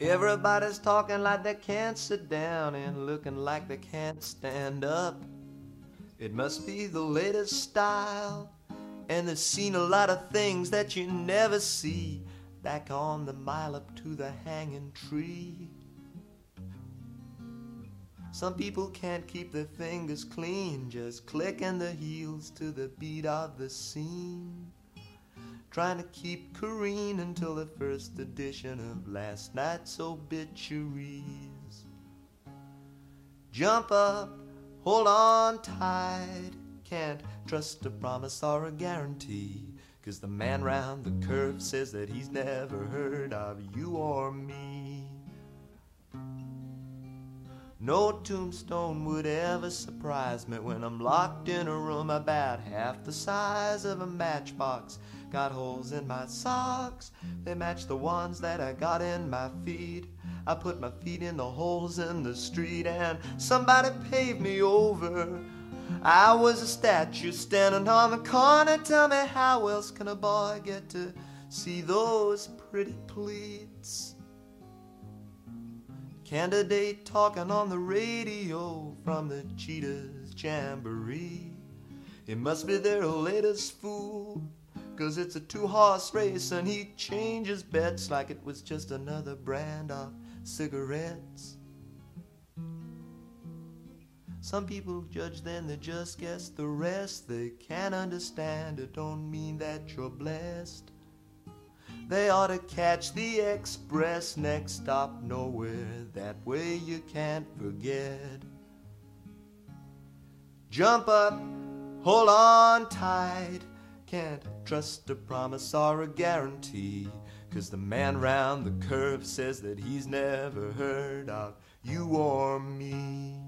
Everybody's talking like they can't sit down and looking like they can't stand up. It must be the latest style, and they've seen a lot of things that you never see back on the mile up to the hanging tree. Some people can't keep their fingers clean, just clicking their heels to the beat of the scene, trying to keep careening until the first edition of last night's obituaries. Jump up, hold on tight, can't trust a promise or a guarantee, 'cause the man round the curve says that he's never heard of you or me. No tombstone would ever surprise me when I'm locked in a room about half the size of a matchbox. Got holes in my socks, they match the ones that I got in my feet. I put my feet in the holes in the street and somebody paved me over. I was a statue standing on the corner. Tell me, how else can a boy get to see those pretty pleats? Candidate talking on the radio from the Cheetah's Jamboree. It must be their latest fool, 'cause it's a two-horse race and he changes bets like it was just another brand of cigarettes. Some people judge, then they just guess the rest. They can't understand, it don't mean that you're blessed. They ought to catch the express, next stop nowhere, that way you can't forget. Jump up, hold on tight, can't trust a promise or a guarantee, 'cause the man round the curve says that he's never heard of you or me.